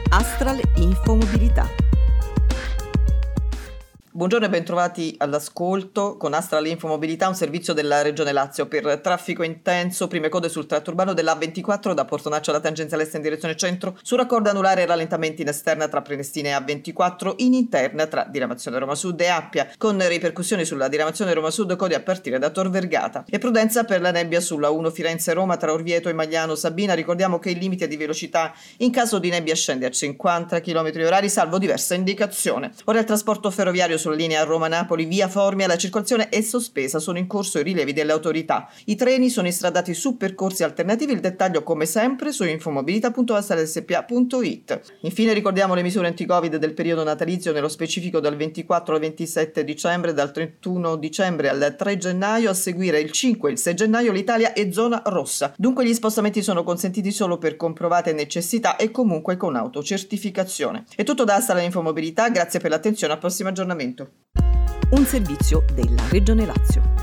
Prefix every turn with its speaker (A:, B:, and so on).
A: Astral Infomobilità.
B: Buongiorno e bentrovati all'ascolto con Astral Infomobilità, un servizio della Regione Lazio per traffico intenso, prime code sul tratto urbano della A24 da Portonaccio alla tangenziale est in direzione centro, su raccordo anulare rallentamenti in esterna tra Prenestina e A24, in interna tra diramazione Roma Sud e Appia, con ripercussioni sulla diramazione Roma Sud code a partire da Tor Vergata. E prudenza per la nebbia sulla 1 Firenze-Roma tra Orvieto e Magliano Sabina. Ricordiamo che il limite di velocità in caso di nebbia scende a 50 km/h, salvo diversa indicazione. Ora il trasporto ferroviario sulla linea Roma-Napoli via Formia, la circolazione è sospesa, sono in corso i rilievi delle autorità. I treni sono instradati su percorsi alternativi, il dettaglio come sempre su infomobilità.astralspa.it. Infine ricordiamo le misure anti-Covid del periodo natalizio, nello specifico dal 24 al 27 dicembre, dal 31 dicembre al 3 gennaio, a seguire il 5 e il 6 gennaio l'Italia è zona rossa. Dunque gli spostamenti sono consentiti solo per comprovate necessità e comunque con autocertificazione. È tutto da Astral Infomobilità, grazie per l'attenzione, al prossimo aggiornamento.
A: Un servizio della Regione Lazio.